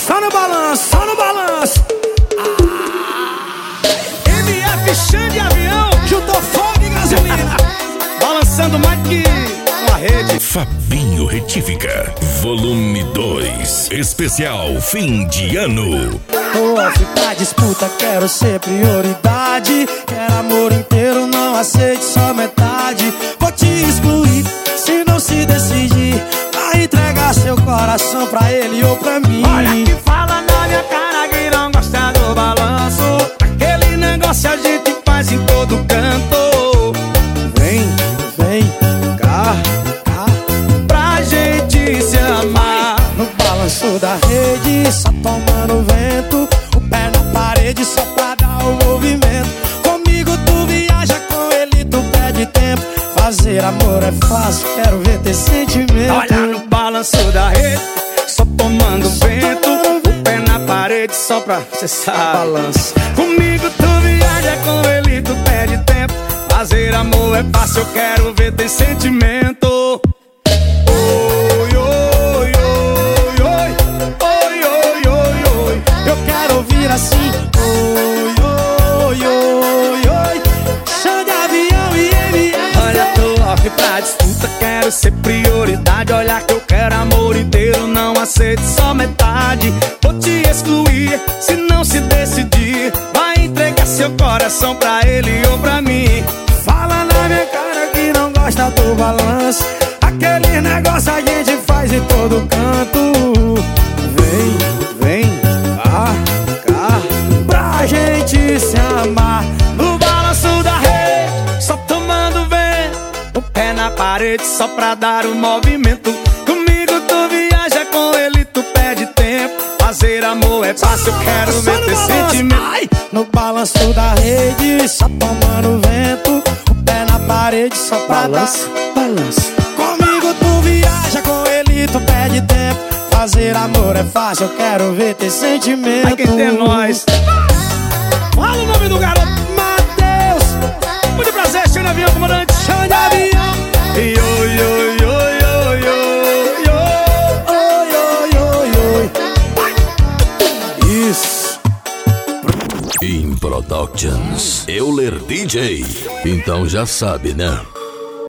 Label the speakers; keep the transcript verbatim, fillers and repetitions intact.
Speaker 1: Só no balanço, só no balanço. Ah. M F Xande Avião juntou fogo e gasolina, balançando mais que uma rede.
Speaker 2: Fabinho Retífica, volume dois, especial fim de ano.
Speaker 3: Tô off pra disputa, quero ser prioridade. Quero amor inteiro, não aceite só metade. Vou te excluir, se não se decidir. Vai entregar seu coração pra ele ou pra mim.
Speaker 1: Olha que fala na minha cara que não gosta do balanço. Aquele negócio a gente faz em todo canto.
Speaker 3: Vem, vem, cá, cá,
Speaker 1: pra gente se amar.
Speaker 3: no balanço da rede, só tomando vento. O pé na parede só pra dar o movimento. Comigo tu viaja, com ele tu perde tempo. Fazer amor é fácil, quero ver ter sentimento.
Speaker 1: Olha no balanço da rede, só tomando vento. O pé na parede só pra cê sabe.
Speaker 3: Balanço.
Speaker 1: Comigo tu viaja, com ele tu perde tempo. Fazer amor é fácil, eu quero ver ter sentimento. Oi, oi, oi, oi. Oi, oi, oi, oi.
Speaker 3: Eu quero ouvir assim. Oi, oi, oi, oi. Xande Avião e M F.
Speaker 1: Olha, tô off pra disputa, quero ser prioridade. Olha que eu quero amor inteiro, não aceito só metade. Vou te excluir, se não se decidir. Vai entregar seu coração pra ele ou pra mim.
Speaker 3: Fala na minha cara que não gosta do balanço. Aquele negócio a gente faz em todo canto. Vem, vem, cá, cá, pra gente se amar.
Speaker 1: No balanço da rede, só tomando vento. O pé na parede só pra dar o movimento. Comigo tu viaja, com ele tu perde tempo. Fazer amor é fácil, eu quero ver ter sentimento.
Speaker 3: Ai, no balanço da rede, só tomando vento. O pé na parede só pra
Speaker 1: Balanço,
Speaker 3: dar.
Speaker 1: balanço.
Speaker 3: Comigo tu viaja, com ele tu perde tempo. Fazer amor é fácil, eu quero ver ter sentimento.
Speaker 1: Aí quem tem é nós. Fala o nome do garoto.
Speaker 3: Matheus,
Speaker 1: Muito prazer, Xande Avião, comandante.
Speaker 3: Xande Avião.
Speaker 1: E oi, oi, oi, oi, oi, oi.
Speaker 3: Oi, oi, oi, oi. Isso.
Speaker 2: In Productions, Euler D J. Então já sabe, né?